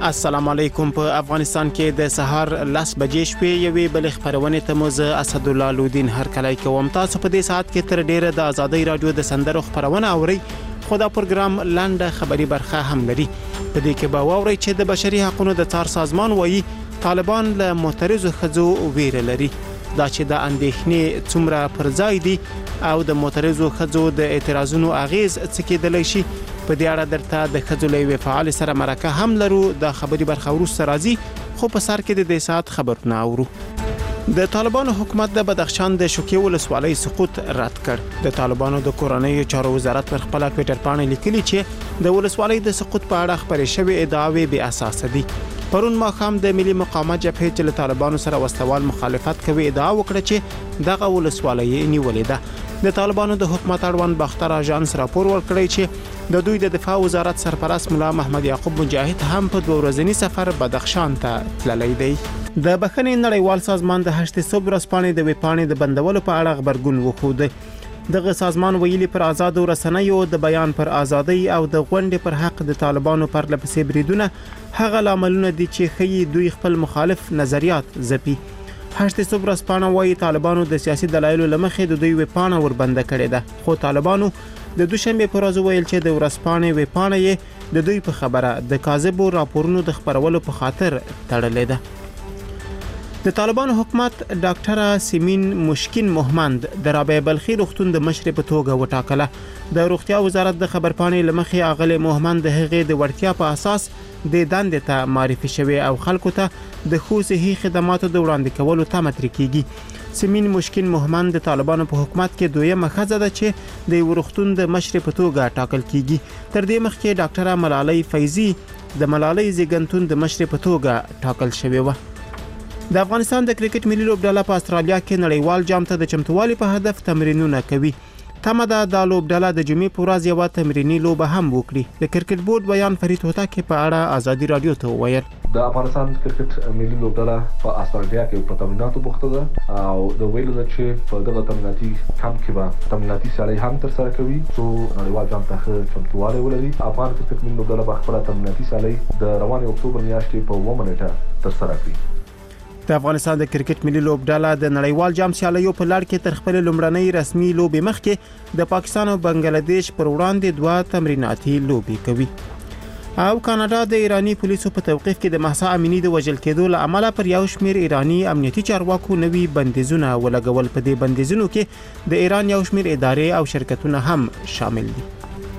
السلام علیکم. په افغانستان کې د سهار 10 بجې شپې یوې بل خبرونه ته موز اسد الله لودین هر کله کوم. تاسو په دې ساعت کې تر ډیره د ازادي رادیو د سندرو خبرونه اورئ. خو دا پروګرام لاندې خبري برخه هم لري. په دې کې به واورئ چې د بشري حقوقو د څار سازمان وایي طالبان له معترضو خزو ویره لري. دا چې د اندېښنې څومره پر ځای دي او د معترضو خزو د اعتراضونو اغیز څه کېدلی شي. په دې اړه درته د خځلې فعال سره مرکه هم لرو. د خبري برخه وروسته راځي. خو په سر کې د دې ساعت خبرونه اورو. د طالبانو حکومت د بدخشان د شوکي ولسوالۍ سقوط رد کړ. د طالبانو د کورنۍ چارو وزارت پر خپل ټوئیټر باندې لیکلي چې د ولسوالۍ د سقوط په اړه خبرې شوې ادعاوې بې اساس دي. پرون ماښام د ملي مقاومت جبهې چې له طالبانو سره وسلوال مخالفت کوي ادعا وکړه چې دغه ولسوالۍ نیولې ده. د طالبانو د حکومت اړوند باختر اژانس راپور ورکړی چې د دوی د دفاع وزارت سرپرست مولا محمد یعقوب مجاهد هم په 2 ورځنی سفر بدخشان ته تللی دی. د بخښنې نړیوال سازمان د 8 ورځپاڼې د ویبپاڼې د بندولو په اړه خبرګون وښود. دغه سازمان ویلي پر آزاد رسنیو د بیان پر ازادي او د غونډې پر حق د طالبانو پر لپسې بریدونه هغه لاملونه دي چې خې دوی خپل مخالف نظریات زپي. 8 ورځپاڼه وايي طالبانو د سیاسي دلایلو لمخې د دوی ویبپاڼه وربنده کړې ده. خو طالبانو د دوشنبه پر ورځ ویل چې د ورځپاڼې ویبپاڼه یې د دوی په خبره د کاذبو راپورونو د خبرولو په خاطر تړلې ده. د طالبانو حکومت ډاکټره سیمین مشکین محمد د رابعه بلخي روغتون د مشر په توګه وټاکله. د روغتیا وزارت د خبرپاڼې لمخې اغله محمد د هغې د ورتیا په اساس د دندې ته معرفي شوی او خلکو ته د خو صحي خدماتو د وړاندې کولو تمه تر کیږي. سیمین مشکین محمد د طالبانو په حکومت کې دویمه ښځه ده چې د ورغتون د مشر په توګه ټاکل کیږي. تر دې مخکې ډاکټره ملالۍ فیضی د ملالۍ زیږنتون د مشر په توګه ټاکل شوی و. د افغانستان د کرکټ ملي لوبډله په استرالیا کې نړیوال جام ته د چمتووالي په هدف تمرینونه کوي. تمه ده د لوبډله د جمعې په ورځ یو تمرینی لوبه هم وکړي. د کرکټ بورډ بیان فرید هوتک په اړه ازادي رادیو ته وویل. د افغانستان کرکټ ملي لوبډله په استرالیا کې په تمریناتو بوخته ده او د ویلو ده چې په دغه تمریناتي کمپ کې به تمریناتي سیالۍ هم ترسره کوي څو نړیوال جام ته چمتووالی ولري. افغان کرکټ ملي لوبډله به خپله تمریناتي سیالۍ د روانې اکتوبر میاشتې په 9 نیټه ترسره کړي. د افغانستان د کرکټ ملي لوبډله د نړیوال جام سیالیو په لړ کې تر خپل لومړنۍ رسمي لوبې مخکې د پاکستان او بنگلاديش پر وړاندې 2 تمریناتي لوبې کوي. او کاناډا د ایرانی پولیسو په توقیف کې د مهسا امینی د وژل کېدو له امله پر یو شمیر ایرانی امنیتي چارواکو نوي بندیزونه ولګول. په دې بندیزونو کې د ایران یو شمیر ادارې او شرکتونه هم شامل دي.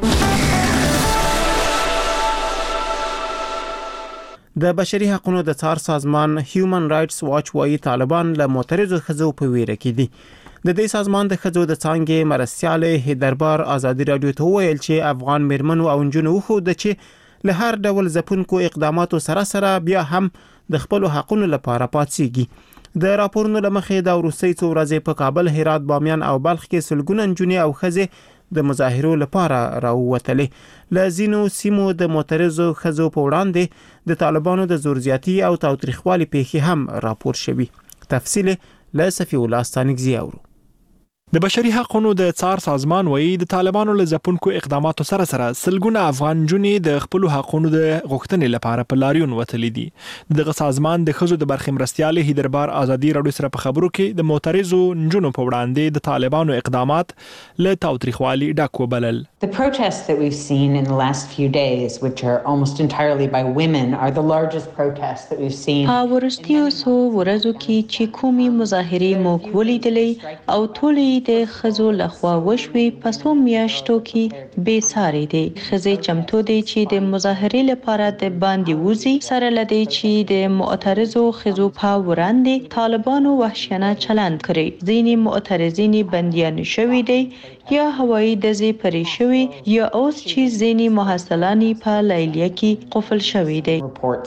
د بشري حقوقو د څار سازمان هیومن رائټس واچ وايي طالبان له معترضو خزو په ویره کې دي. د دې سازمان د خزو د څانګې مرستياله هیدربار ازادي رادیو ته ویل چې افغان مرمنو او جنونو خو د چې له هر ډول ځپونکو اقداماتو سره بیا هم د خپل حقوقو لپاره پاتېږي. د راپورونو لمخې د روسي څو ورځې په کابل، هرات، بامیان او بلخ کې سلګونه جنونې او خزې د مظاهرو لپاره راووتلې. لازینو سیمو د معترضو خزو په وړاندې د طالبانو د زورزیاتی او تاوتریخوالي پیښې هم راپور شوي. تفصیل له صفی الله ستانکزی اورو. د بشري حقوقو د څار سازمان وایي د طالبانو له ځپونکو اقداماتو سره سلګونه افغان جنې د خپل حقوقو د غوښتنې لپاره په لاریون وتلې دي. دغه سازمان د خزو د برخې مرستياله هیدربار ازادي رادیو سره په خبرو کې د معترضو جنونو په وړاندې د طالبانو اقدامات له تاوتریخوالي ډک وبلل. The protests that we've seen in the last few days, which are almost entirely by women, are the largest protests that we've seen. ورستیو سو ورځو کې چې کومي مظاهرې مو کولیدلې او ټولې د خزو لخوا وشوي پسو میاشتو کې بے ساري دي. خزې چمتو دي چې د مظاهرې لپاره د باندې وزي سره لدی چې د معترضو خزو په وړاندې طالبانو وحشیانه چلند کړی. ځینې معترضین بندیان شوي دي یا هوایی دزي پرې شوي یا اوس چې ځینې محصلانی په لیلیه کې قفل شوي دي.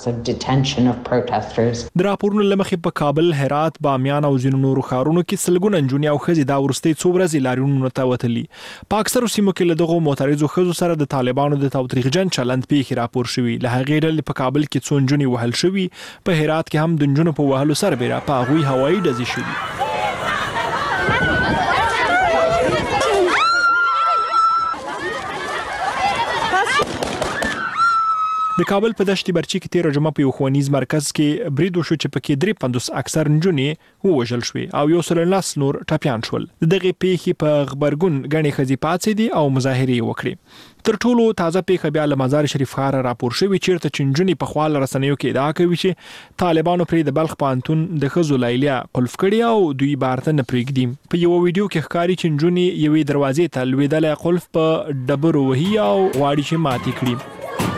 د راپورونو لمخې په کابل، هرات، بامیان او ځینو نورو ښارونو کې سلګونه جنونې او ښځې دا وروستۍ څو ورځې لاریونونو ته وتلي. په اکثرو سیمو کې له دغو معترضو ښځو سره د طالبانو د تاوتریخجن چلند پیښې راپور شوي. له هغې ډلې په کابل کې څو نجونې وهل شوي، په هرات کې هم د نجونو په وهلو سربېره په هغوی هوایي ډزې شوي. د کابل په دشت برچی کې تیر جمعه په یو ښوونیز مرکز کې برید وشو چې پکې 53 اکثر نجونې ووژل شوې او 119 نور ټپيان شول. دغه پیښې په خبرګون غني خزي پاتې دي او مظاهره وکړي. تر ټولو تازه پیښه بیا له مزار شریف ښار راپور شوې چیرته چې نجونې په خپل رسنیو کې ادعا کوي چې طالبانو پرې د بلخ پانتون د خزو لایلیا قلف کړی او دوی بارته نه پرېږدي. په یو ویډیو کې ښکاري چې نجونې یوې دروازې ته لوېدلې قلف په ډبرو وهي او غواړي چې ماتې کړي.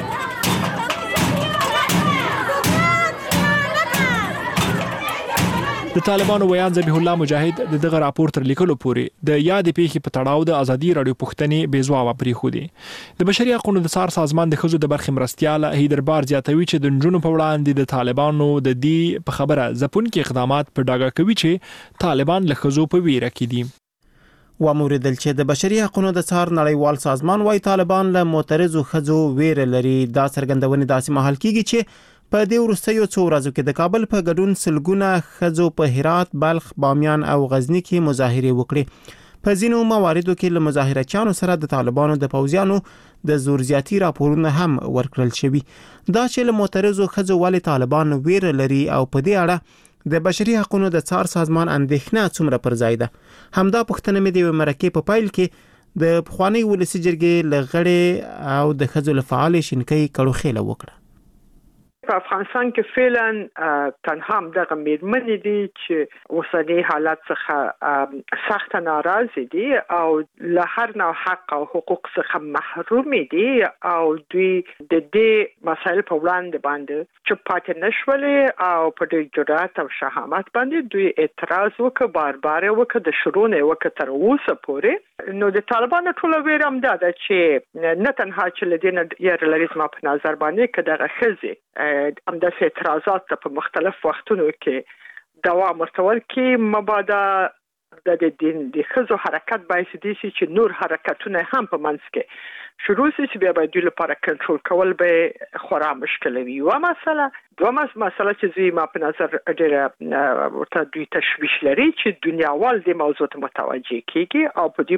د طالبانو ویان ذبیح الله مجاهد دغه راپور تر لیکلو پورې د یاد پیښې په تړاو د ازادي رادیو پښتنې بېځوابه پریښودي. د بشري حقوقو د څار سازمان د خزو د برخې مرستيال هیدربار زیاتوي چې د نجونو په وړاندې د طالبانو د دې په خبره ځپونکي اقدامات په ډاګه کوي چې طالبان له خزو په ویره کې دي. وموریدل چې د بشري حقوقو د څار نړیوال سازمان وايي طالبان له معترضو خزو ویره لري. دا څرګندونه داسې مهال کیږي چې په دې وروستیو څو ورځو کې د کابل په ګډون سلګونه خزو په هرات، بلخ، بامیان او غزنی کې مظاهره وکړي. په ځینو مواردو کې له مظاهرچیانو سره د طالبانو د پوځیانو د زور زیاتی راپورونه هم ورکړل شوي. دا چې له معترضو خزو ولې طالبان ویره لري او په دې اړه د بشري حقوقو د څار سازمان اندېښنه څومره پر ځای ده. همدا پوښتنه مې د مرکې په پایل کې د پخوانی ولسی جرګې لغړې او د خزو لفعال شینکۍ کړو خېله وکړه. په افغانستان کې فعلا تنها دغه میرمنې دي چې اوسنی حالت څخه سخت ناراضي دي او له هر نوع حق او حقوق څخه محروم دي او دوی د دې مسایل په وړاندې باندې چې پاتې نشولې او په دې جرأت او شهامت باندې دوی اعتراض وکړ، بار وکړ، د شروع نه وکړ تر اوسه پورې. نو د طالبانو ټول ویرم ده چې نه تنها چې لدینه یارلریزم په نظر باندې کداغه خزي همداسې اعتراضات په مختلف وختونو کې دوام ورکول کې مبادا د دین د خزو حرکت باعث دي چې نور حرکتونه هم په منځ کې شروع شي چې بیا باید دوی لپاره کنټرول کول به خورا مشکل وي. دوه مسله چې زی ما په نظر ډېره ورته دوی تشویش لري چې دنیاوال د موضوع ته متوجه کیږي او په دې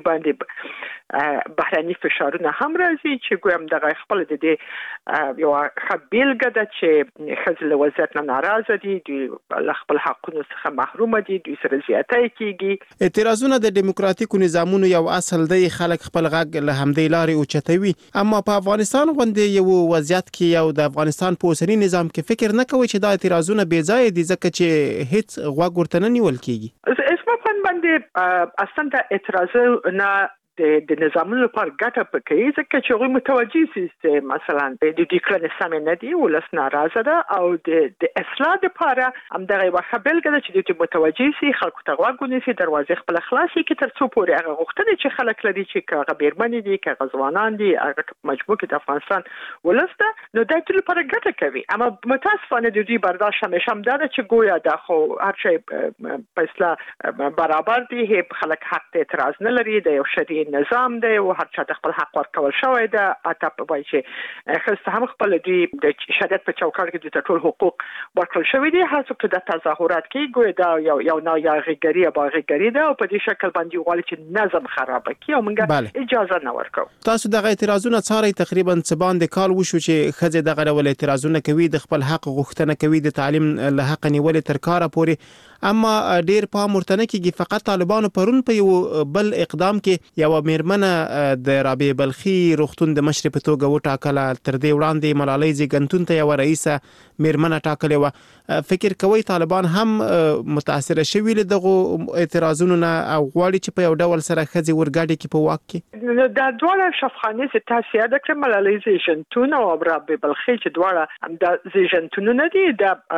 باندې بهراني فشارونه هم راځي چې ګویم دغه خپل د دې یو خبيلګه ده چې خزل وضعیت نه ناراضه دي، دوی خپل حقوقو څخه محروم دي، دوی سره زیاتې کیږي. اعتراضونه د دیموکراتیکو نظامونو یو اصل دی، خلک خپل غږ له همدې لارې اوچتوي. اما په افغانستان باندې یو وضعیت کې یو د افغانستان په اوسنی نظام کې فکر نه کوي چې دا اعتراضونه بې ځای دي ځکه چې هیڅ غوږ ورته نه نیول کیږي. اسمه باندې اصلا د اعتراض نه د نظامونو لپاره ګټه پکې ځکه چې هغه متوجي سي چې مثلا د دې کړنې سم نه دي ولس ناراضه ده او د اصلاح لپاره هم دغه وخبل کړي چې د متوجي سي خلکو ته غوږ سي دروازې خپل خلاصي کې تر څو پورې هغه غوښتنې چې خلک لري چې هغه بیرمنې دي که غزوانان دي هغه مجبور کې د افغانستان ولس ده نو د ټول لپاره ګټه کوي. اما متاسفانه د دې برداشت همیشه هم ده چې ګویا د خو هر شي په اصلاح برابر دي، هیڅ خلک حق ته اعتراض نه لري، د یو شری نظام دی او هر چا خپل حق ورکول شوی ده. اته په وایي چې خصه هم خپل دی د شریعت په چوکاټ کې د ټول حقوق ورکول شوی دي. هڅه کوي د تظاهرات کې ګویا دا یو نه یا غیګری باغیګری ده او په دې شکل باندې غواړي چې نظم خراب کړي او موږ اجازه نه ورکو. تاسو دغه اعتراضونه څاري تقریبا سبان د کال وشو چې خځه دغه ول اعتراضونه کوي، د خپل حق غوښتنه کوي، د تعلیم له حق نیول تر کاره پورې. اما ډیر پام ورته نه کیږي. فقط طالبانو پرون په یو بل اقدام کې یو میرمنه د رابعه بلخي روغتون د مشر په توګه وټاکله. تر دې وړاندې ملالۍ زیګنتون ته یو رئیسه میرمنه ټاکلې و. فکر کوي طالبان هم متاثر شوي له دغه اعتراضونو نه او غواړي چې په یو ډول سره خځې ورګاډي کې په واک کې د دوه شفخانه چې تاسو یاد کړئ ملالۍ زیګنتون او رابعه بلخي چې دوه د زیګنتون نه دي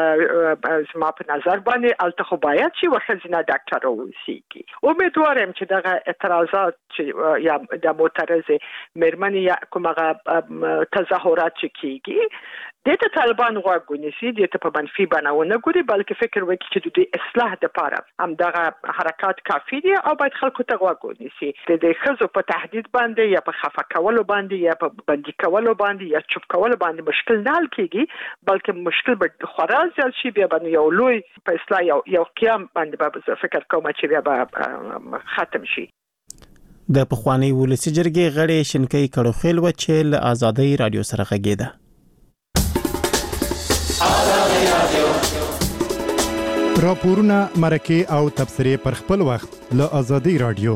د ما په نظر باندې خو باید چې وخزینه ډاکټر اوسېږي. امیدوارم چې دغه اعتراضات چې یا د معترض میرمنې یا کومه تظاهرات چې کیږي د طالبان غوږ نیسي، د په منفي بڼه ګوري، بلکې فکر وکړي چې د اصلاح لپاره هم دغه حرکات کافي دي او باید خلکو ته غوږ نیسي. د خزو په تهدید باندې یا په خفه کولو باندې یا په بندي کولو باندې یا چوپ کولو باندې مشکل نه حل کیږي، بلکې مشکل به خورا زیات شي. بیا باندې یو لوی په اصلاح یو قیام باندې به فکر کوم چې بیا به ختم شي. د پخوانی ولسی جرګې غړي شینکۍ کړو خیل و چې له آزادۍ رادیو سره غږیده. راپورونه مرکه او تبصره پر خپل وخت له ازادي رادیو.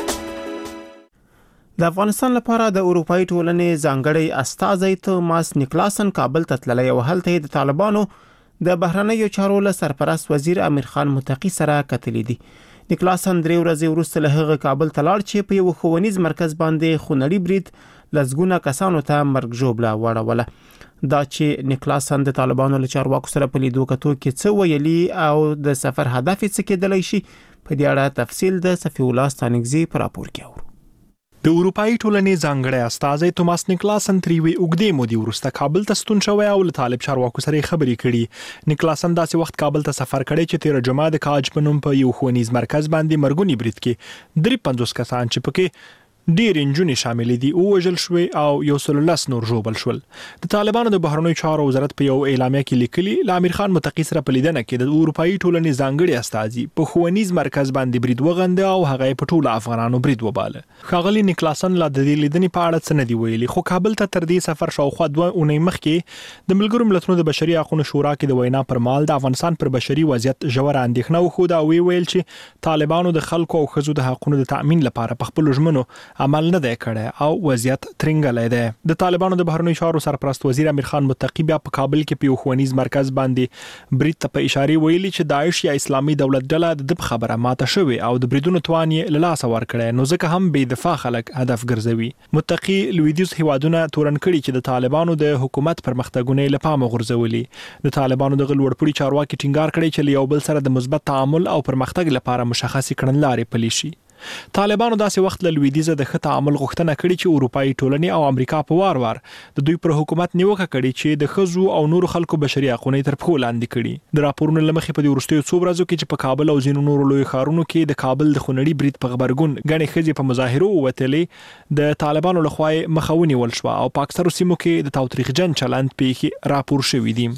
د افغانستان لپاره د اروپאי ټولنې ځانګړی استازی توماس نیکلاسن کابل ته تللی او هلته د طالبانو د بهرنیو چارو له سرپرست وزیر امیر خان متقی سره کتلې دي. نیکلاسن 3 ورځې وروسته له هغه کابل ته لاړ چې په یو ښوونیز مرکز باندې خونړي برید لزګونه کسانو ته مرګ ژوبله وړوله. دا چې نیکلاسن د طالبانو له چارواکو سره په لیدو کتو کې څه ویلي او د سفر هدف څه کېدلی شي په دې اړه تفصیل د صفی الله ستانکزي په راپور کې اورو. د اروپאי ټولنې ځانګړی استازی توماس نیکلاسن تریوي اوږدې مودې وروسته کابل ته ستون شوی او له طالب چارواکو سره خبرې کړي. نیکلاسن داسې وخت کابل ته سفر کړی چې 13 جمعه د کاج په نوم په یو ښوونیز مرکز باندې مرګونی برید کې 53 کسان چې پکې ډیر انجونې شامل دي او وژل شوی او 113 نور ژوبل شول. د طالبانو د بهرنیو چارو وزارت په یو اعلامیه کې لیکلي ل امیر خان متقی سره په لیدنه کې د اروپאי ټولنې ځانګړي استازي په ښوونیز مرکز باندې برید وغنده او هغه په ټولو افغانانو برید وباله. ښاغلي نیکلاسن لا د دې لیدنې په اړه څه نه دی ویلي، خو کابل ته تر دې سفر شاوخوا 2 اونۍ مخکې د ملګرو ملتونو د بشري حقوقو شورا کې د وینا پر مهال د افغانستان پر بشري وضعیت ژوره اندېښنه وښوده او ویل چې طالبانو د خلکو او ښځو د حقوقو د تأمین لپاره په خپل ژمنو عمل نه دی کړی او وضعیت ترنګلی دی. د طالبانو د بهرنیو چارو سرپرست وزیر امیر خان متقی بیا په کابل کې په یو ښوونیز مرکز باندې برید ته په اشاره ویلي چې داعش یا اسلامي دولت ډله د خبره ماته شوی او د بریدونو توان یې له لاسه ورکړی، نو ځکه هم بې دفاع خلک هدف ګرځوي. متقی لویدیځ هیوادونه تورن کړي چې د طالبانو د حکومت پرمختګونه له پامه غورځولي. د طالبانو د لوړپوړي چارواکي ټینګار کړي چې له یو بل سره د مثبت تعامل او پرمختګ لپاره مشخصې کړنلارې پلي شي. طالبانو داسې وخت له لویدیځه د ښه تعامل غوښتنه کړې چې اروپאי ټولنې او امریکا په وار د دوی پر حکومت نیوکه کړې چې د ښځو او نورو خلکو بشري حقوقونه تر پښو لاندې کړي. د راپورونو له مخې په دې وروستیو څو ورځو کې چې په کابل او ځینو نورو لوی ښارونو کې د کابل د خونړي برید په غبرګون ګڼې ښځې په مظاهرو ووتلې د طالبانو لخوا مخه ونیول شوه او په اکثرو سیمو کې د تاوتریخجن چلند پیښې راپور شوي دي.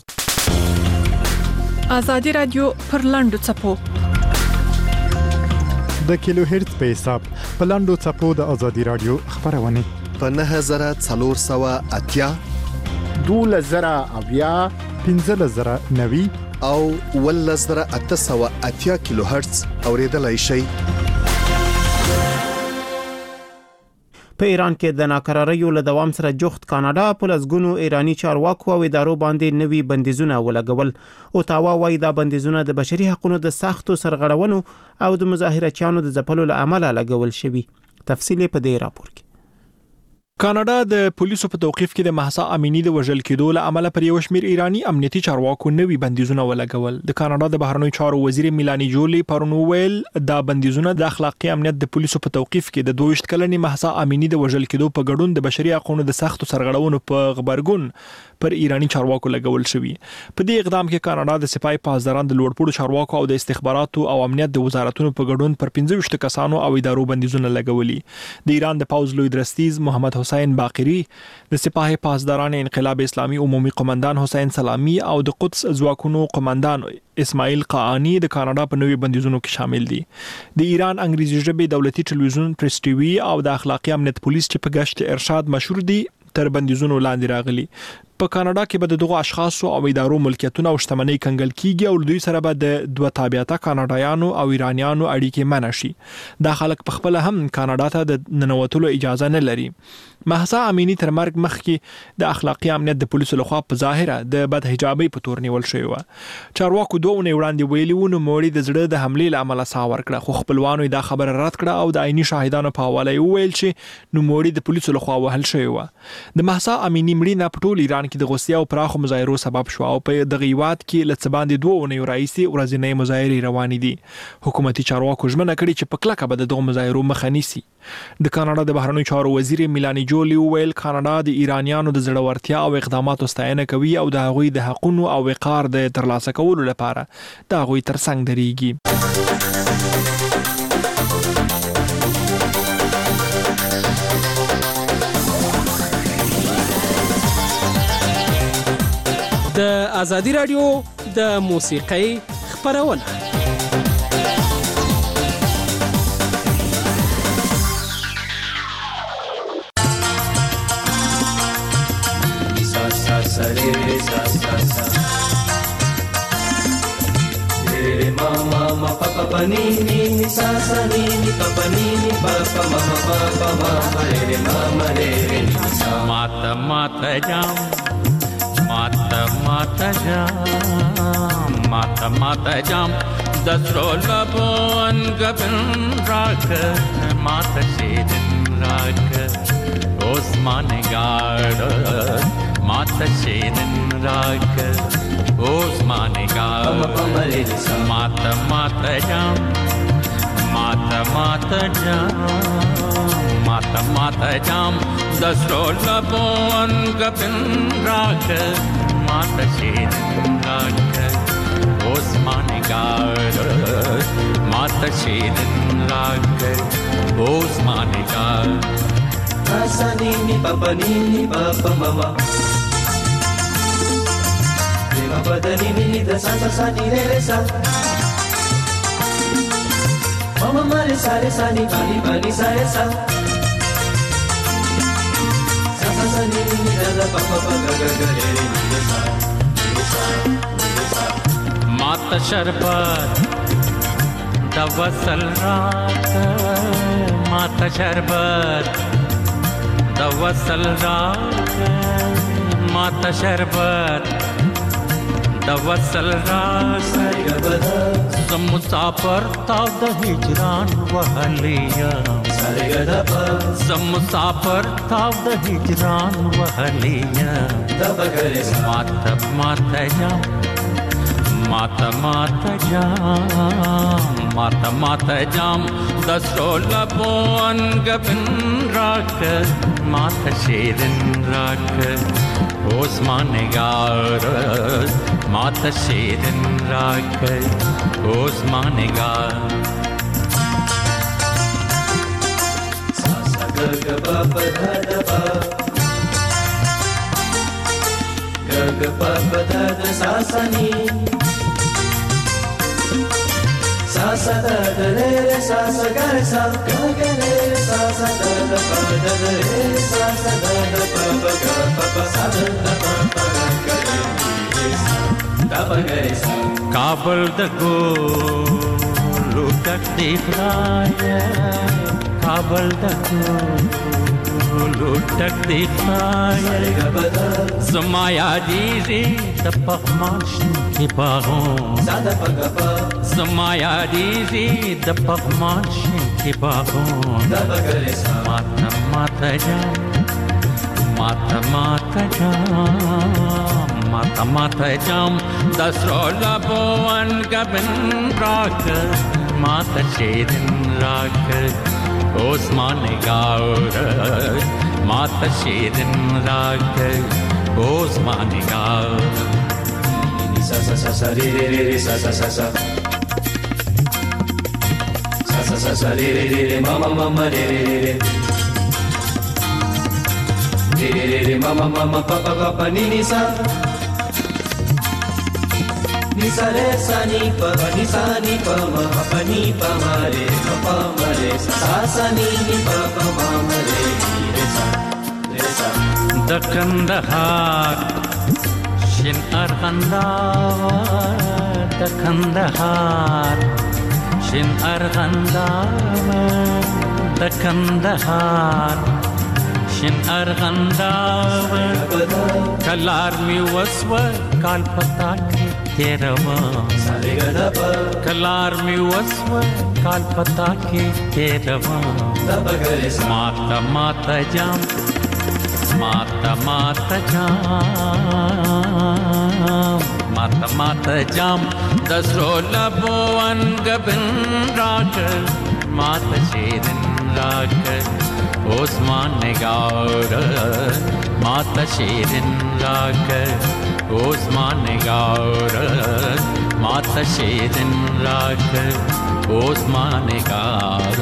ازادي رادیو پر لاندو څپو د کیلو هرتز په حساب په لاندو څپو د ازادي رادیو خبرونه په 9480 12090 15090 او 11880 کیلو هرتز اوریدلای شئ. په ایران کې د ناکراریو له دوام سره جوخت کاناډا په لزګونو ایرانی چارواکو او ادارو باندې نوي بندیزونه ولګول. اوتاوا وايي دا بندیزونه د بشري حقوقو د سختو سرغړونو او د مظاهرچیانو د ځپلو له امله لګول شوی. تفصیل په دې راپور کې. کاناډا د پولیسو په توقیف کې د مهسا امینی د وژل کېدو له امله پر یو شمېر ایرانی امنیتي چارواکو نوي بندیزونه ولګول. د کاناډا د بهرنیو چارو وزیر میلانی جولی پرون ویل دا بندیزونه د اخلاقي امنیت د پولیسو په توقیف کې د 22 کلنې مهسا امینی د وژل کېدو په ګډون د بشري حقوقو د سختو سرغړونو په غبرګون پر ایرانی چارواکو لګول شوی. په دې اقدام کې کاناډا د سپای پاسداران د لوړپوړو چارواکو او د استخباراتو او امنیت د وزارتونو په ګډون پر 25 کسانو او ادارو بندیزونه لګولي. د ایران د پوز لوی درستیز محمد حسین باقری، د سپاه پاسداران انقلاب اسلامي عمومي قومندان حسین سلامی او د قدس ځواکونو قومندان اسماعیل قاانی د کاناډا په نوي بندیزونو کې شامل دي. د ایران انګریزي ژبې دولتي ټلویزیون پریس ټي وي او د اخلاقي امنیت پولیس چې په گشت ارشاد مشهور دي تر بندیزونو لاندې راغلي. په کاناډا کې به د دغو اشخاصو او ادارو ملکیتونه او شتمنۍ کنګل کیږي او دوی سره به د دوه تابعیته کاناډایانو او ایرانیانو اړیکې منع شي. دا خلک په خپل هم کاناډا ته د ننوتلو اجازه نه لري. مهسا امینی تر مرګ مخکې د اخلاقي امنیت د پولیسو لخوا په ظاهره د بد حجابۍ په تور نیول شوی و. چارواکو 2 اونۍ وړاندې ویلي و نوموړي د زړه د حملې له امله ساه ورکړه، خو خپلوانو دا خبره رد کړه او د عیني شاهدانو په حواله ویل چې نوموړي د پولیسو لخوا وهل شوی و. د مهسا امینی مړینه په ټول ایران کې د غوسې او پراخو مظاهرو سبب شو او په دغه هیواد کې له څه باندې 2 اونۍ راهیسې ورځنۍ مظاهرې روانې دي. حکومتي چارواکو ژمنه کړې چې په کلکه به دغه مظاهرو مخه نیسي. د کاناډا د بهرنیو چارو وزیر میلانی جولی ویل کاناډا د ایرانیانو د زړورتیا او اقداماتو ستاینه کوي او د هغوی د حقوقو او وقار د ترلاسه کولو لپاره د هغوی ترڅنګ درېږي. د ازادي رادیو د موسیقۍ خبرونه. pa ni ni ni sa sa ni ni pa pa ni ni pa pa ma re re ni sa. Mata mata jam, mata mata jam, mata mata jam. Dasrola bon gabin rak, mata shedin rak. Osman gard, mata shedin rak. Osman gard, mata mata jam, mata mata jam, mata mata jam. Dasrola bon gabin rak, mata shedin rak. Osman gard, mata shedin rak. Osman gard. Sa ni ni pa pa ni ni pa pa mama. Ni pa pa da ni ni da sa sa sa ni re sa. Mama ma re sa ni pa ni sa re sa. Sa sa sa ni ni da da pa pa pa ga ga ga re re ni sa. Ni sa ni sa. Mata sharbat dawasal raat, mata sharbat dawasal raat, mata sharbat dawasal raat. Zum musafir tav da hijran wahliya, zum musafir tav da hijran wahliya. Mata mata jam, mata mata jam, mata mata jam. Dasrola bon gabin rak, mata shedin rak. Osman gard, mata shedin rak. Osman gard. Sa sa ga ga pa pa da da pa. Ga ga pa pa da da sa sa ni. Sa sa da da re re sa sa ga re sa ga ga re sa sa da da pa da da re sa sa da da pa pa ga pa pa sa da da pa pa ga re sa da pa ga re sa. Kabul da go lutak dikhaya, Kabul da go lutak dikhaya. Zamaya dizi da pahmash ki bahon, Zamaya dizi da pahmash ki bahon. Mata mata jam, mata mata jam, mata mata jam. Dasrola bon gabin rak, mata shedin rak. Osman gard, mata shedin rak. Osman gard. Sa sa sa sa re re re sa sa sa sa. Sa sa sa sa re re re mama mama re re re. Re re re mama mama pa pa pa pa ni ni sa. Ni sa re sa ni pa ma pa ni pa ma re pa ma re sa sa ni pa pa ma ma re re sa re sa. Da Kandahar shin arghandawar, da Kandahar shin arghandawar, da Kandahar shin arghandawar. Kalar mi waswa kal pata ke terava, kalar mi waswa kal pata ke terava. Mata mata jam, mata mata jam, mata mata jam. Dasrola bon gabin rak, mata shedin rak. Osman gard, mata shedin rak. Osman gard, mata shedin rak. Osman gard.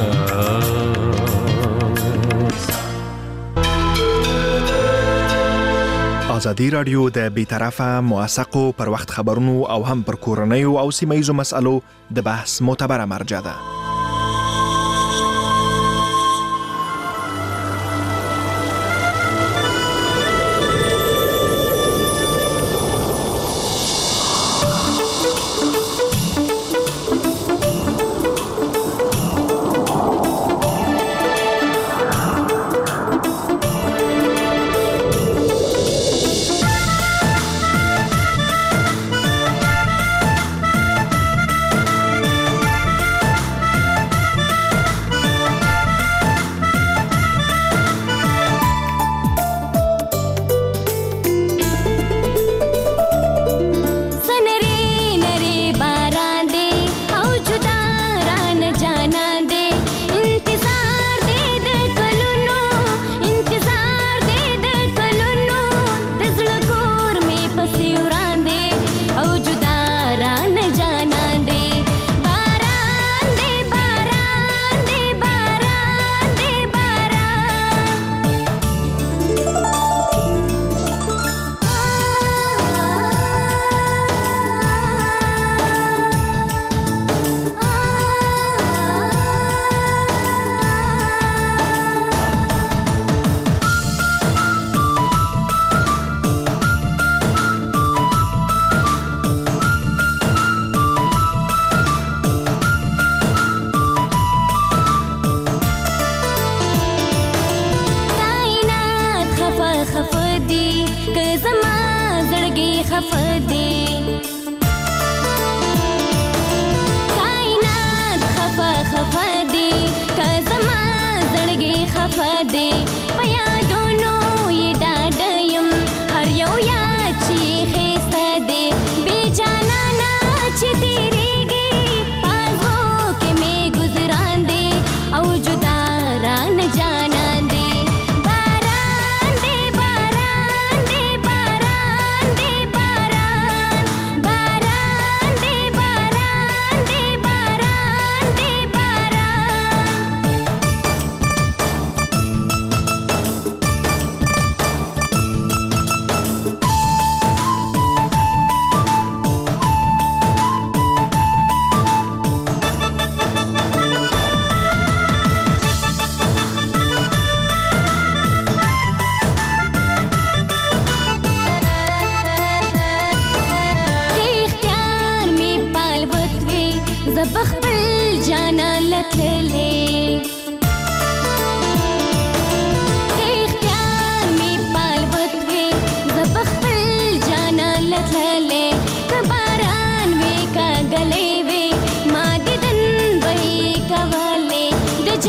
ازادي رادیو د بی‌طرفه موثقو پر وخت خبرونو او هم پر کورنیو او سیمه‌یزو مسألو د بحث معتبره مرجع ده.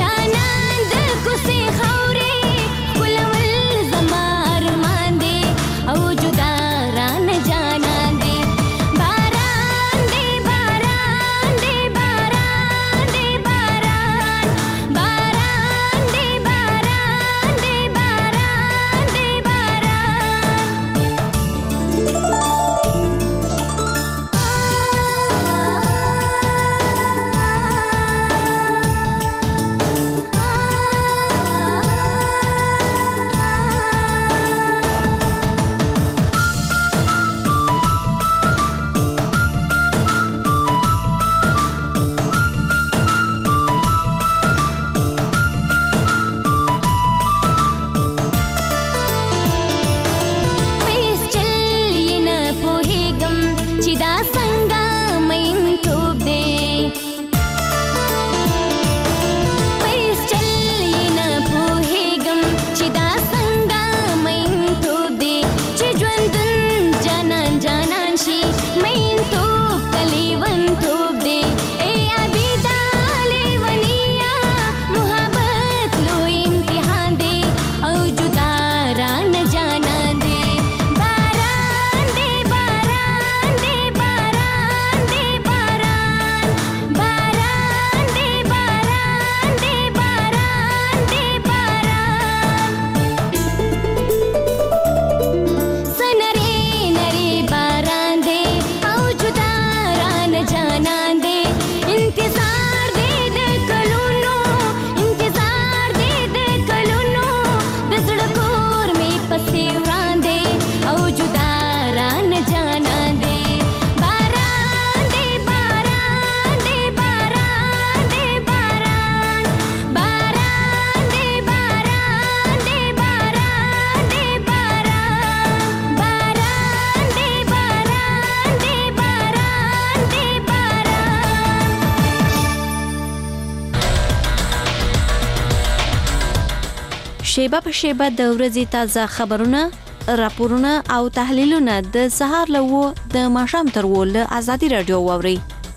شیبه په شیبه د ورځې تازه خبرونه، راپورونه او تحلیلونه د سهار له 9 د ماښام تر 10 له آزادي رادیو واوري.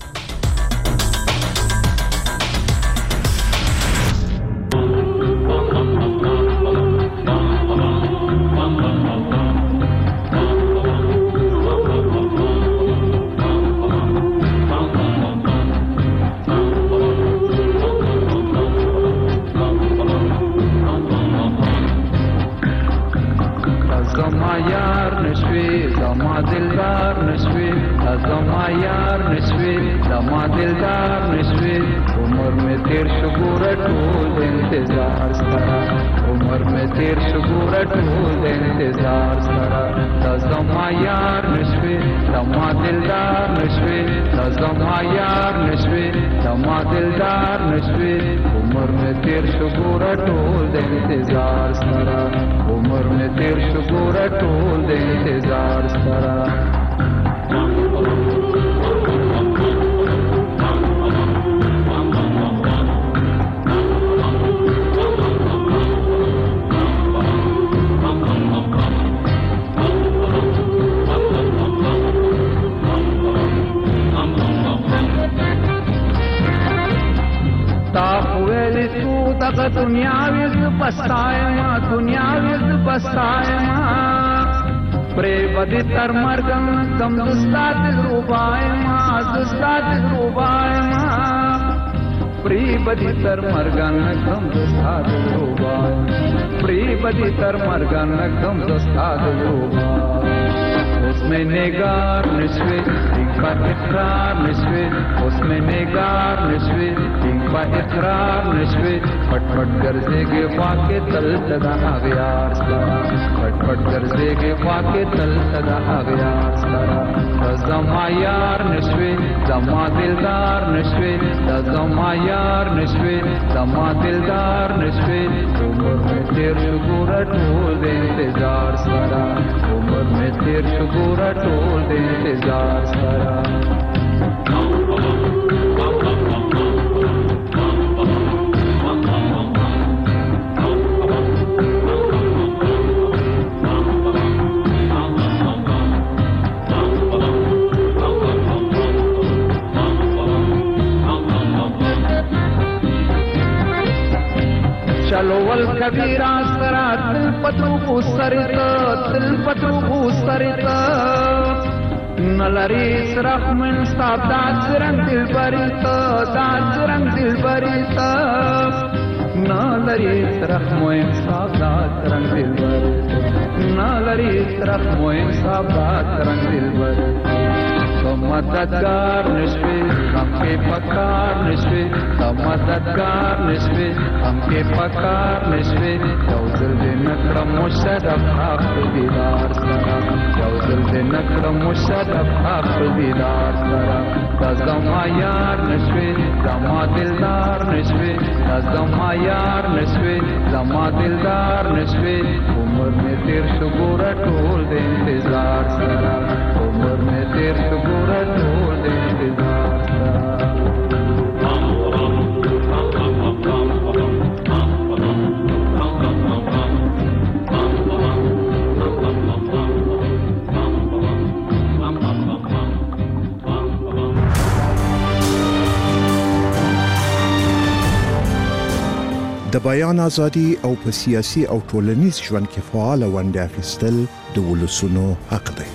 उसमें नेगार नशवे इनका इकरार नशवे उसमें नेगार नशवे इनका इकरार नशवे फटफट गरजेगे वाके तल सदा आगयार सारा फटफट गरजेगे वाके तल सदा आगयार सारा ज़मा यार नशवे ज़मा दिलदार नशवे ज़मा यार नशवे ज़मा दिलदार नशवे उम्र में तेर शुगुरा ढोल दे इंतजार सारा उम्र में तेर शुगुरा ढोल दे इंतजार सारा चलो वल कबीरा सरा तिल पतरू सरिता नलरी रखमन साब दास रंग दिल बरिता नलरी रखमन साब दास रंग दिल बरिता नलरी रखमन साब दास रंग दिल बरिता मददगार निश्वे हमके पकार निश्वे मददगार निश्वे हमके पकार निश्वे जौजल दे नक्रम मुशरफ आखिर दीदार सरा जौजल दे नक्रम मुशरफ आखिर दीदार सरा तज़मा यार निश्वे ज़मा दिलदार निश्वे तज़मा यार निश्वे ज़मा दिलदार निश्वे उम्र में तेर शुगुर टोल दे इंतजार सरा उम्र में तेर शुगुर टोल दे इंतजार د بیان ازادي او په سیاسي او ټولنیز ژوند کې فعال ونډه اخیستل د ولسونو حق دی.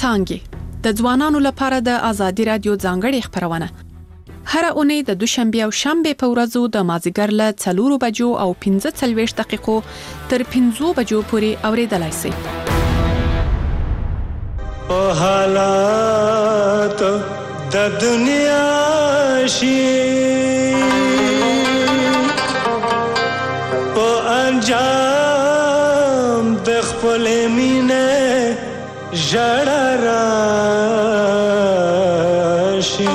څانګې د ځوانانو لپاره د ازادي رادیو ځانګړې خبرونه هر اونۍ د دوشنبه او شنبه په ورځو د مازیګر له 4 بجو او 15 دقیقو تر 5 بجو پورې اوریدلای شئ. په حالات د دنیا شي په انجام د خپل مینه ژړا راشي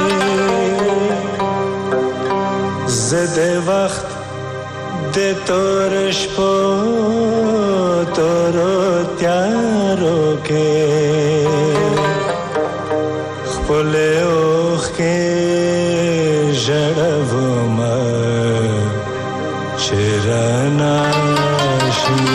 زده وخت د تور شپو تور تیارو کې خپل اوخ کې ژړوم چرنا شي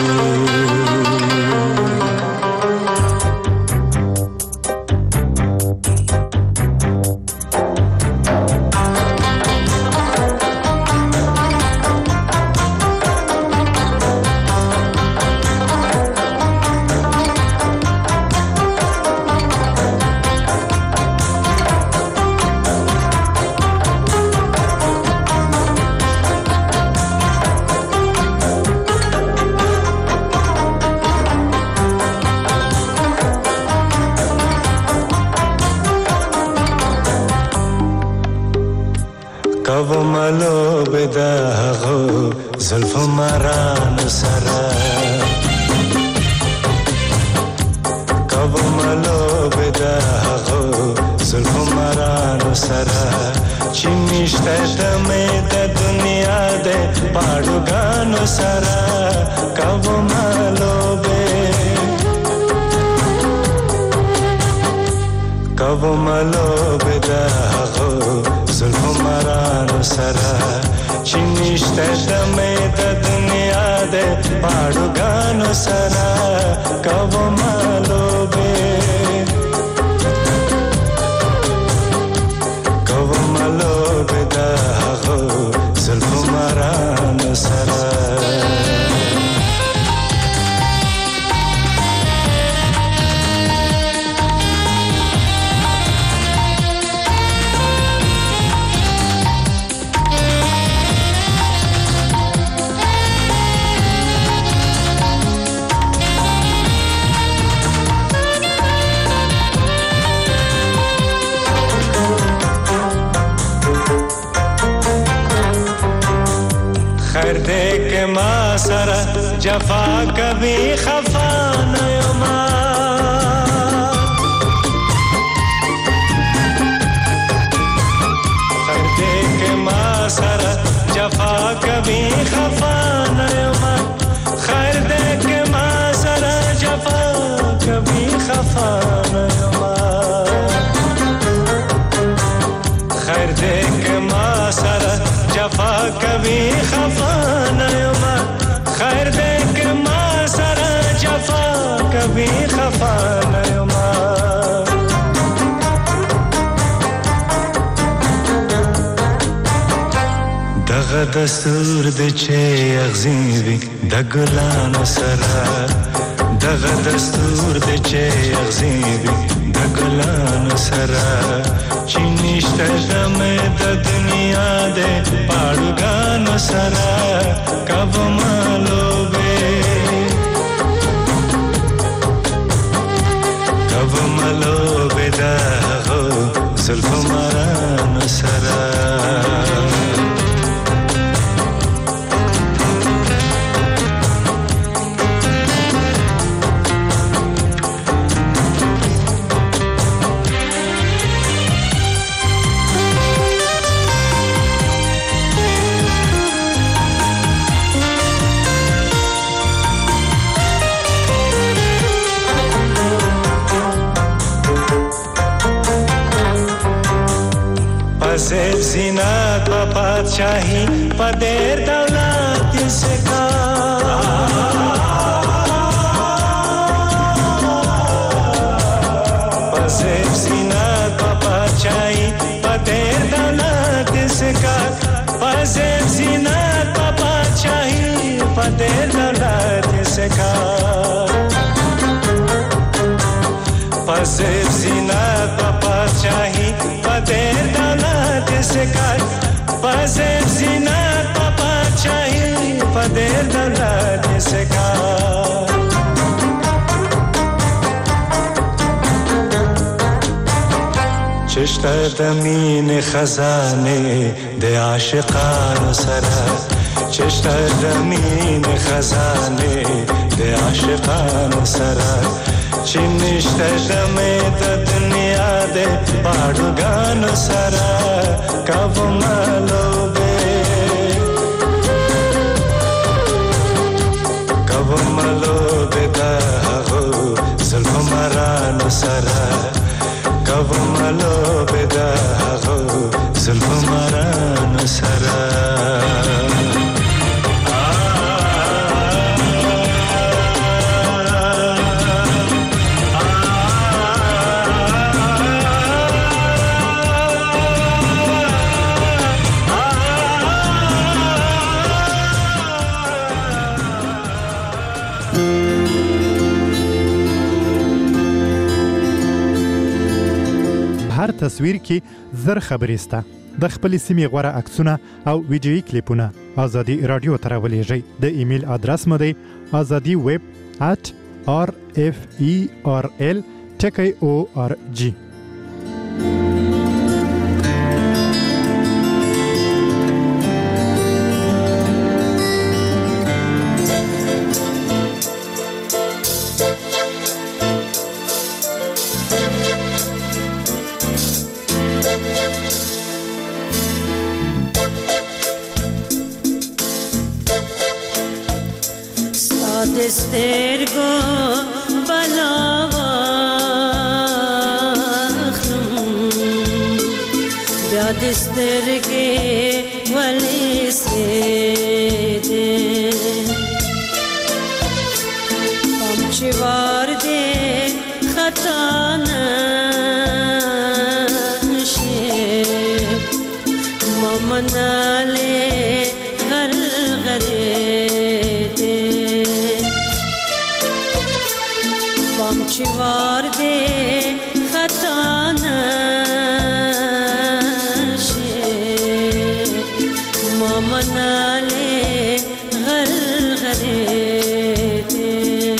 ملو بداغو زلف مران سرا کب ملو بداغو زلف مران سرا چنشته دمه د دنیا د پاړوګانو سرا کب ملو به کب ملو بداغو زلف مران سرا چنشته دمه د دنیا د پاړوګانو سرا کب ملو به کب ملو بداغو زلف مران سرا देख मा सरा जफा कभी खफा न मा देख मा सरा जफा कभी खफा न मा खैर देख मा सरा जफा कभी खफा न मा खैर देख मा सरा जफा कभी खफा न मा खैर देख मा सरा जफा कभी खफा न मा دغه دستور د چې اغزیوي د ګلانو سره دغه دستور د چې اغزیوي د ګلانو سره چې نشته دمه د دنیا د پاړوګانو سره کب مالو به کب مالو به دغه زلف مرانو سره زیب زینت و پادشاهی پدر دولت سکا زیب زینت و پادشاهی پدر دولت سکا زیب زینت و پادشاهی پدر دولت سکا پزیر زینت پاپا چاہی پدیر دولت سکار چشت دمین خزانه ده عاشقان سرا چشت دمین خزانه ده عاشقان سرا چنشت دمه د دنیا ده پاڑگان سرا کب ملوبه کب ملوبه ده هغو زلف مران سرا کب ملوبه ده هغو زلف مران سرا هر تصویر کې زر خبرې سته د خپل سیمې غوړه عکسونه او ویډیویي کلیپونه ازادي رادیو ته راولېږئ د ایمیل ادرس مو دی azadi@rferl.org سترګو بلاواخم بیا د سترګې ولې سېدې پم چې وار دې خطا نشي ممنالې غرغرې چوار دے خطا نشے ممنالے غرغرے دے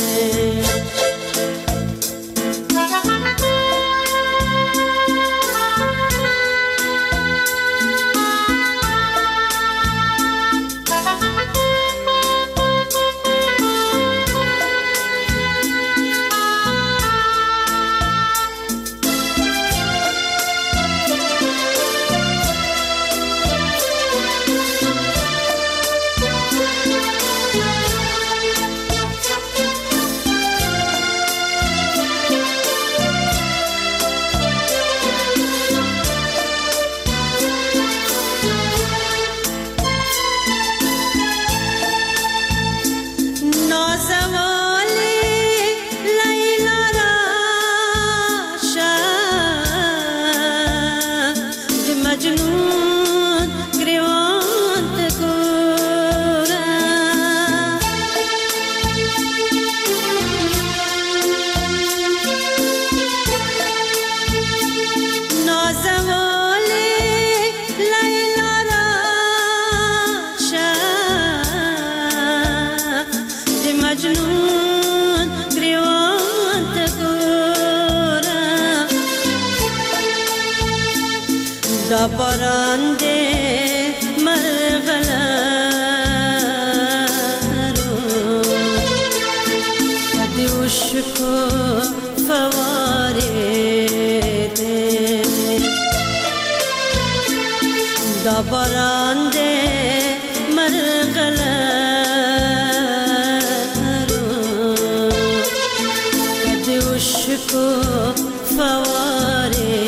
پرندے مرغلارو دیوش کو فوارے دے دا پرندے مرغلارو دیوش کو فوارے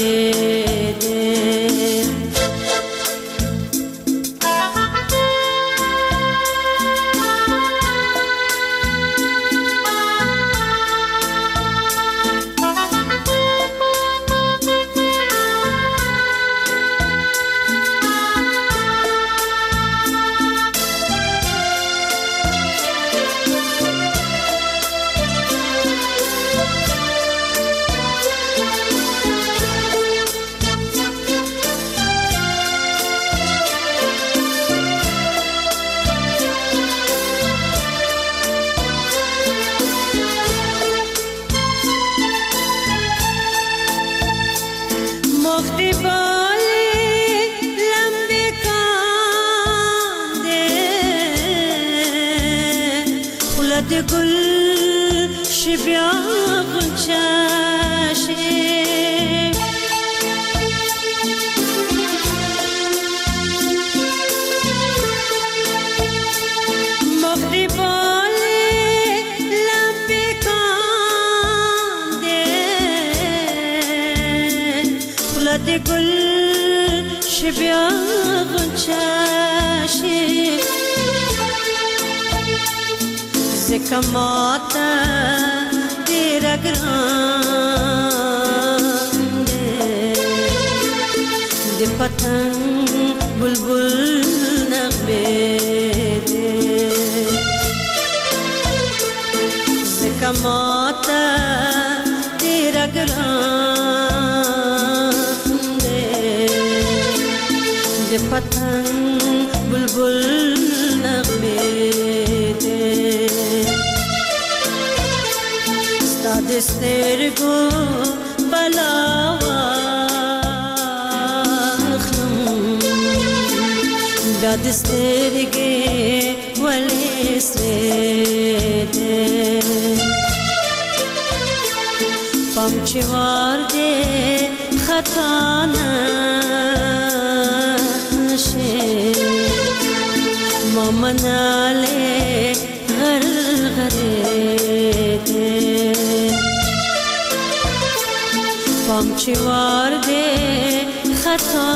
مغربال لمبه کانده خلد گل شبیا غنچشه مغربال لمبه کانده خلد گل شبیا غنچشه زکماتا تیرا گرانده دی پتنگ بلبل نغمه ده زکماتا تیرا گرانده دی پتنگ بلبل نغمه ده سترگو بلاوخم داد سترگی ولی سریده پامچی وارده خطا نشه مامناله غرغریده پامچی وارده خطا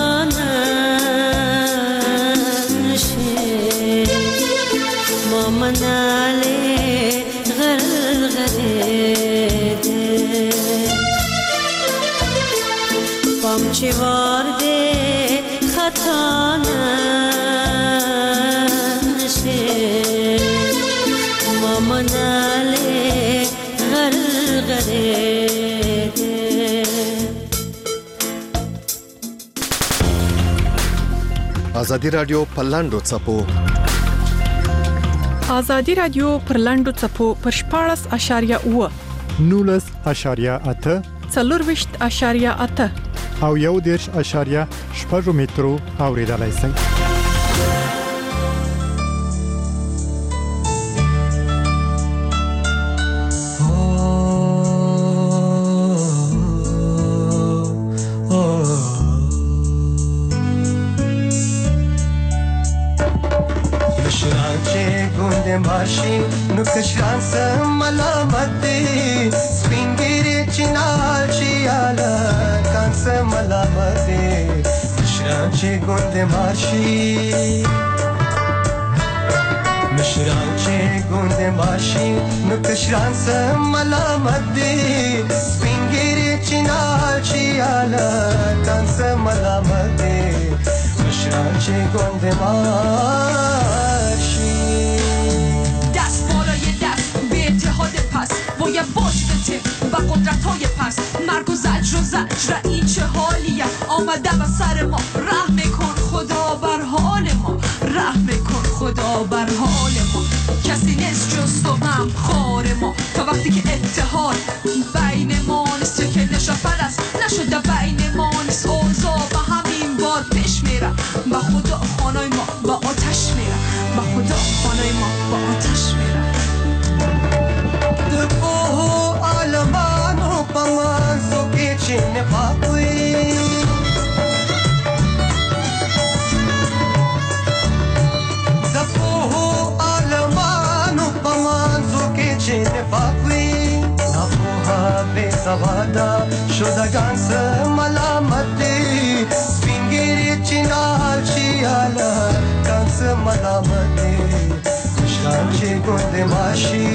نشه مامناله غرغریده پامچی وارده خطا نشه مامناله غرغریده ازادي رادیو پلاندو چپو ازادي رادیو پرلاندو چپو پر 14.8 19.8 څلورويشت.8 او 1.8 مترو اوریدلای شئ. ماشي نو کشان سم ملامت دي سپینګری چنال شیالا کان سم ملامت دي مشران چې ګوند ماشي مشران چې ګوند ماشي نو کشان سم ملامت دي سپینګری چنال شیالا کان سم ملامت دي مشران چې ګوند ماشي وای باشته و قدرت‌های پس مرگ و زجر و زجر این چه حالیه آمده و سر ما رحم کن خدا بر حال ما رحم کن خدا بر حال ما کسی نیست جز تو هم خار ما تا وقتی که اتحاد بین ما نیست که نشافر است نشده بین ما نیست اوضاع و همین بار پیش میره و خدا خانای ما با آتش میره و خدا خانای ما با آتش میره Alamano pamanzo che ce ne fa qui Zapo alamano pamanzo che ce ne fa qui Zapo habe savada shodagan se malamati Spingiri chinal chiala kan se malamati Shanchi gunde mashi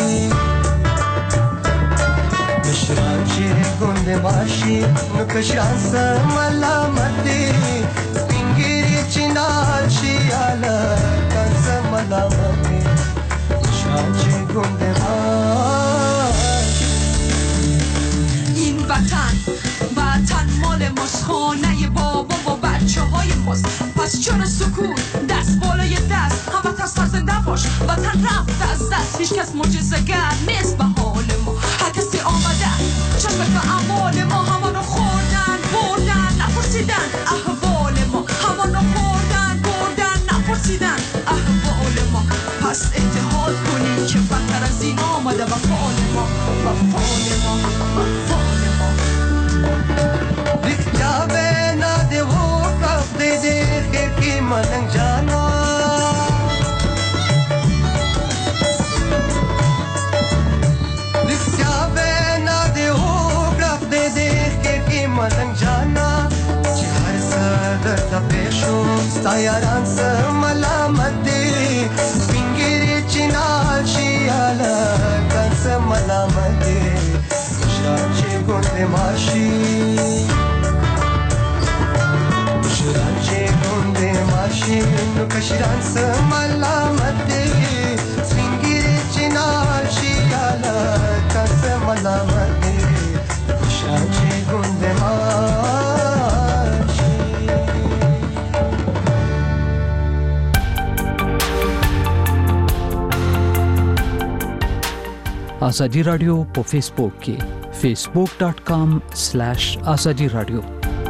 شرانچی گند ماشی نکشان سملامتی سپینگیری چنال شیالا کن سملامتی شرانچی گند ماشی این وطن مال ماست خانه بابا و بچه های ماست پس چرا سکون دست بالای دست هموطن سرزنده باش وطن رفت از دست هیچ کس معجزه‌گر نیست به حال ما هر کسی آمده چشم به اعمال ما همانو خوردن بردن نفرس یاران سه ملامت دی سپینګری چینال شیاله کان سه ملامت دی مشران چې ګوندې ماشي مشران چې ګوندې ماشي نو کشران سه ملامت دی سپینګری چینال شیاله کان سه ملامت دی مشران چې ګوندې ماشي. آزادی رادیو په فیسبوک کې facebook.com/azadi radio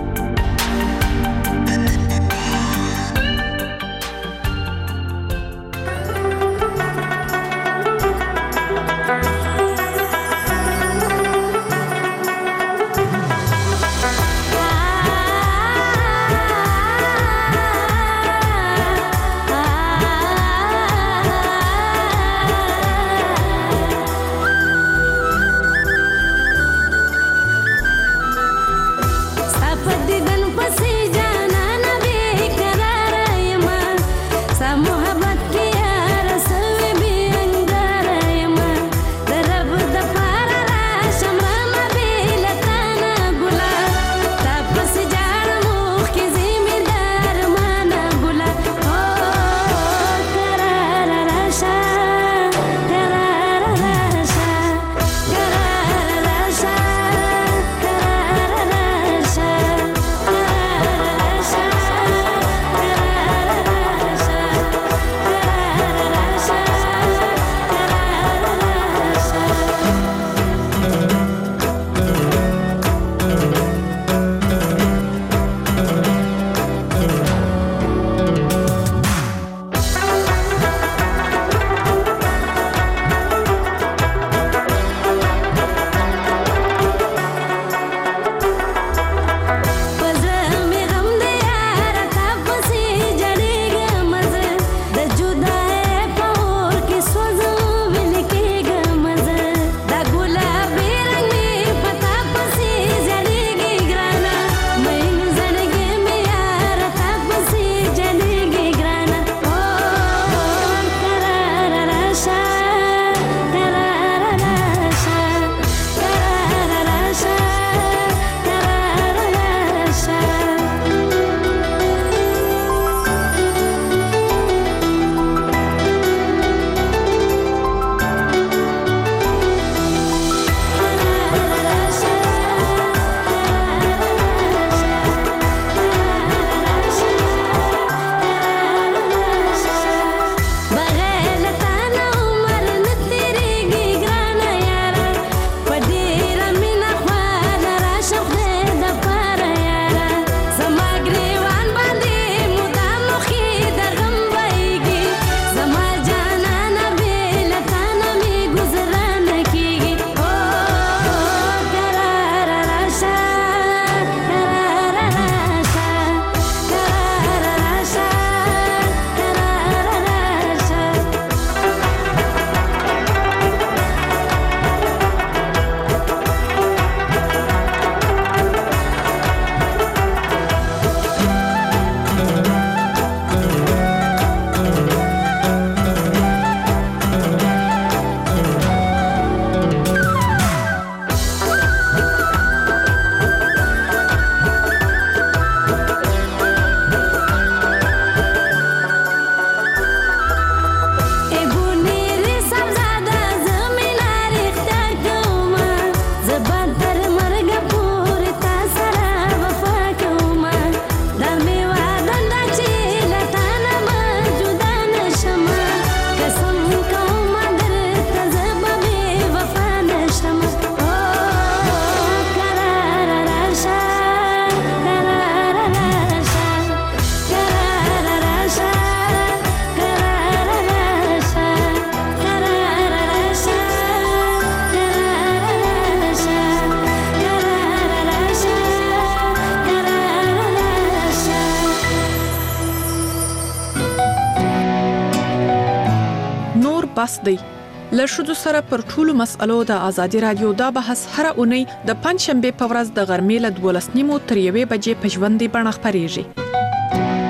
بس دی. له ښځو سره پر ټولو مسألو د ازادي رادیو دا بحث هر اونۍ د پنځشنبه په ورځ د غرمې له 12:30 تر 1 بجې په ژوندۍ بڼه خپرېږي.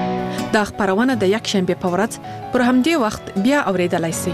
دا خبرونه د یک شنبه په ورځ پر همدې وخت بیا اوریدلای شئ.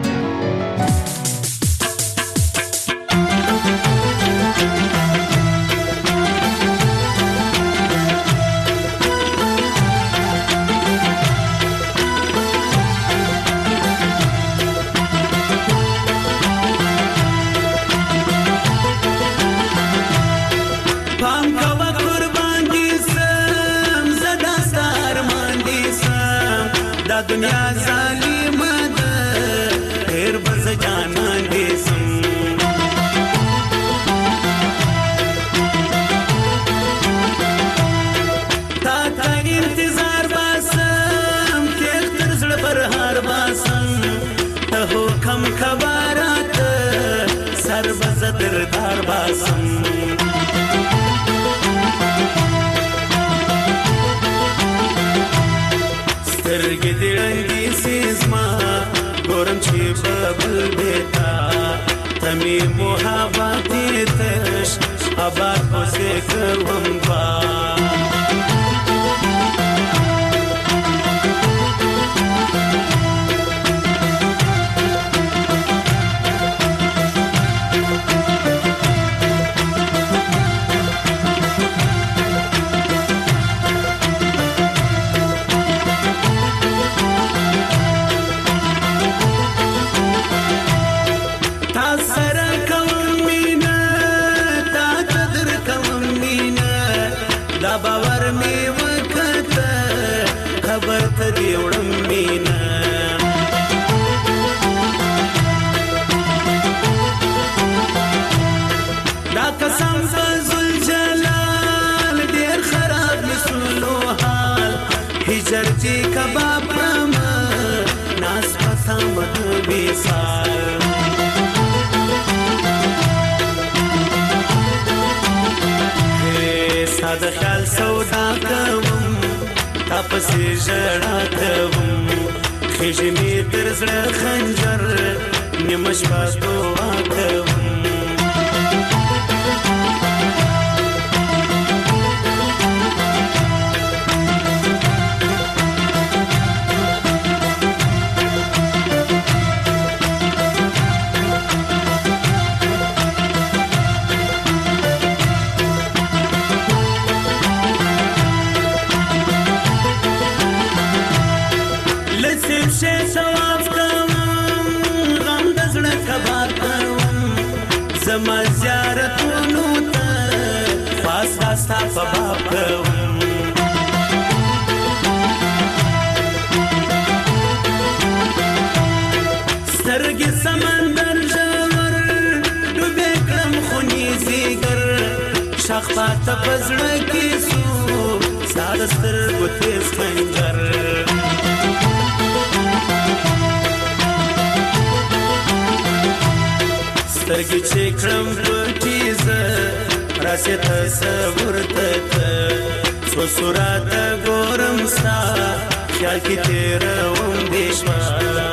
दुनिया जालिम द ढेर बज जाना देसम ता का इंतजार बासम के तरजड़ पर हार बासम त हो कम खबरात सर बज दरदार बासम سترګې دې رنګي سیزما ګورم چې ببل بیتا تمې محبتې تش آباد پسې کوم با जर्जी कबाब पमा नास पता मत बेसार हे साद ख्याल सौदा कवम तापसे जड़ा कवम खिजमी दर्जड़ खंजर निमश बातो आकवम زما زیارتونو ته خاص راستا په باب کوم سترګې سمندر ژور ډوبې کړم خونې زیګر شاخ پاته په زړه کې سو ستا د سترګو تیز خنجر سترګې چې کړم پټې زه راسې تصور ته څو صورته ګورم ستا خیال کې تېروم دې شپه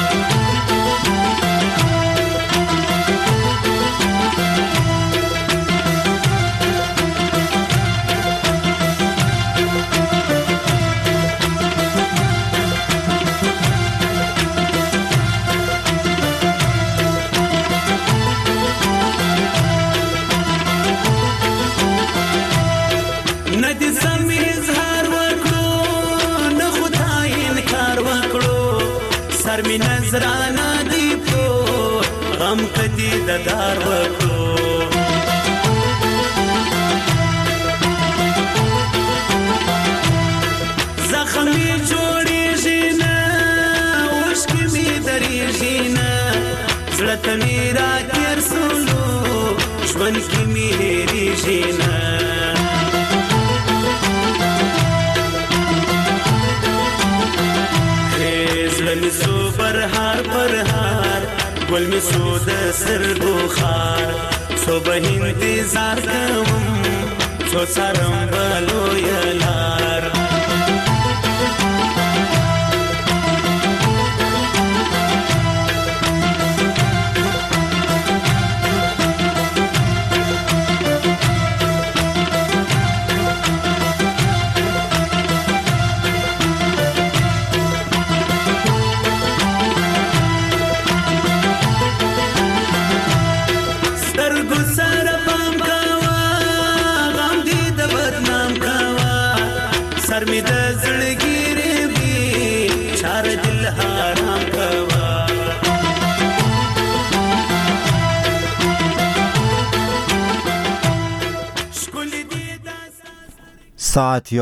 می نظرانا دی کو غم کدی ددار وکړو زخمی جوړیږي نه اوښکې می درېږي نه زړه ته می راګر سولو ژوند کې می هېرېږي نه سو پرهار پرهار گل می سو د سترګو خار سو به انتظار کوم سو څارم بلو یلار سر می د زړګیرې وي چار دل حرام کوا ساعت